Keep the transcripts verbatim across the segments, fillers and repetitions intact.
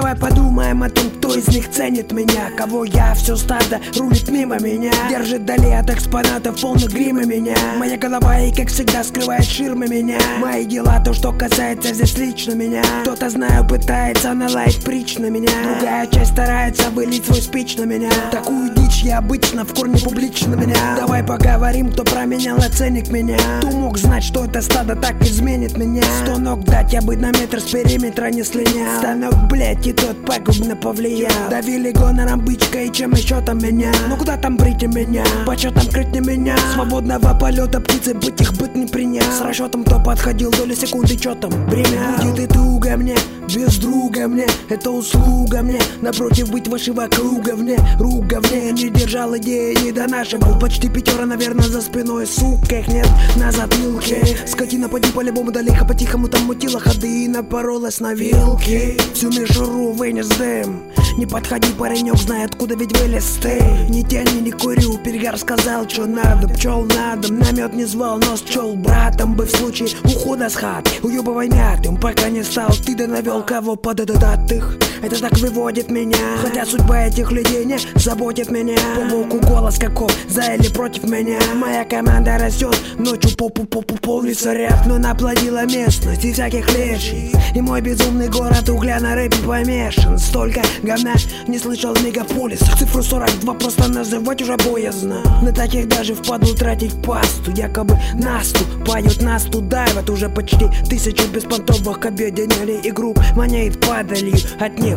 Давай подумаем о том, кто из них ценит меня, кого я, все стадо рулит мимо меня, держит вдали от экспонатов полных грима меня. Моя голова и, как всегда, скрывает ширмы меня. Мои дела, то, что касается здесь лично меня. Кто-то, знаю, пытается наладить притч на меня, другая часть старается вылить свой спич на меня. Такую дичь я обычно в корне публично меня. Давай поговорим, кто променял ценник меня. Кто мог знать, что это стадо так изменит меня? Сто ног дать, я бы на метр с периметра не слинял. Станок, блять, и тот пагубно повлиял. Давили гонором бычка и чем еще там меня. Ну куда там брить меня? Почетом крыть не меня. Свободного полета птицы быть их быть не принял. С расчетом кто подходил доли секунды, чё там время. Будет и туго мне, без друга мне. Это услуга мне, напротив быть вашего круга вне. Руга вне, не держал идеи, не до нашего. Почти пятера, наверное, за спиной, сука, их нет на затылке. Скотина поди по-любому далеко, по-тихому там мутила ходы и напоролась на вилки. Всю мишуру вынес дым. Не подходи, паренек, знай, откуда ведь вылез ты. Ни тяни, не курю, перегар сказал, что надо. Пчел надо, намет не звал, но счел братом бы в случае ухода с хат. Уебывай мятым, пока не стал ты, да навел кого пододатых. Это так выводит меня, хотя судьба этих людей не заботит меня. По боку голос каков, за или против меня. Моя команда растет, ночью попу-попу полнится ряд. Но наплодила местность и всяких леший. И мой безумный город угля на рэпе помешан. Столько говна не слышал в мегаполисах. Цифру сорок два просто называть уже боязно. На таких даже впадлу тратить пасту. Якобы наступают, нас туда. Вот уже почти тысячу беспонтовых объединили игру. Манеет падалью от них.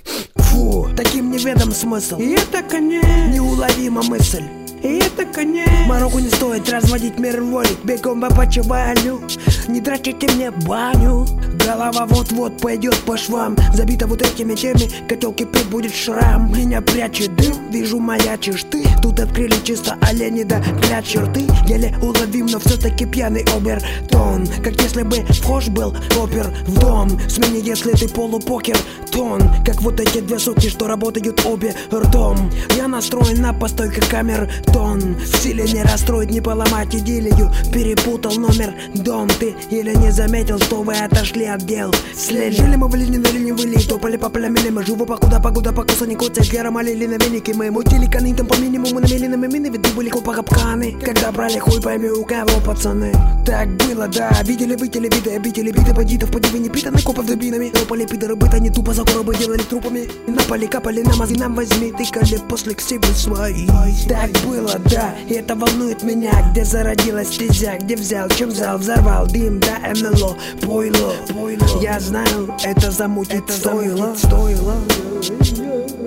Фу, таким неведом смысл. И это конец, неуловима мысль. И это конец. Мороку не стоит разводить мир волить. Бегом в опочиванию, не тратите мне баню. Голова вот-вот пойдет по швам. Забита вот этими теми, котел кипит, будет шрам. Меня прячет дым, вижу маячишь ты. Тут открыли чисто олени да клят черты. Еле уловим, но все-таки пьяный обертон. Как если бы вхож был опер в дом. Смени, если ты полупокер тон. Как вот эти две суки, что работают обе ртом. Я настроен на постой, как камер тон. В силе не расстроить, не поломать идиллию. Перепутал номер дом ты или не заметил, что вы отошли от дел. След жили мы в линии на линии выли. Топали по полям или мы живу покуда погода покуса не коця. Гера молили на веники мы мутили канитом по минимуму. Намели на мины, ведь были купа капканы. Когда брали хуй, пойми у кого пацаны. Так было, да, видели вы телевиды, обители биты бандитов, подивы не питаны копов дубинами. Ропали пидоры быт, они тупо за коробы делали трупами. Напали, капали на мозги, нам возьми, тыкали после к себе свои. Так было, да, и это волнует меня. Где зародилась стезя, где взял, чем взял, взорвал дым, да, НЛО, пойло, пойло. Я знаю, это замутить, это стоило, стоило.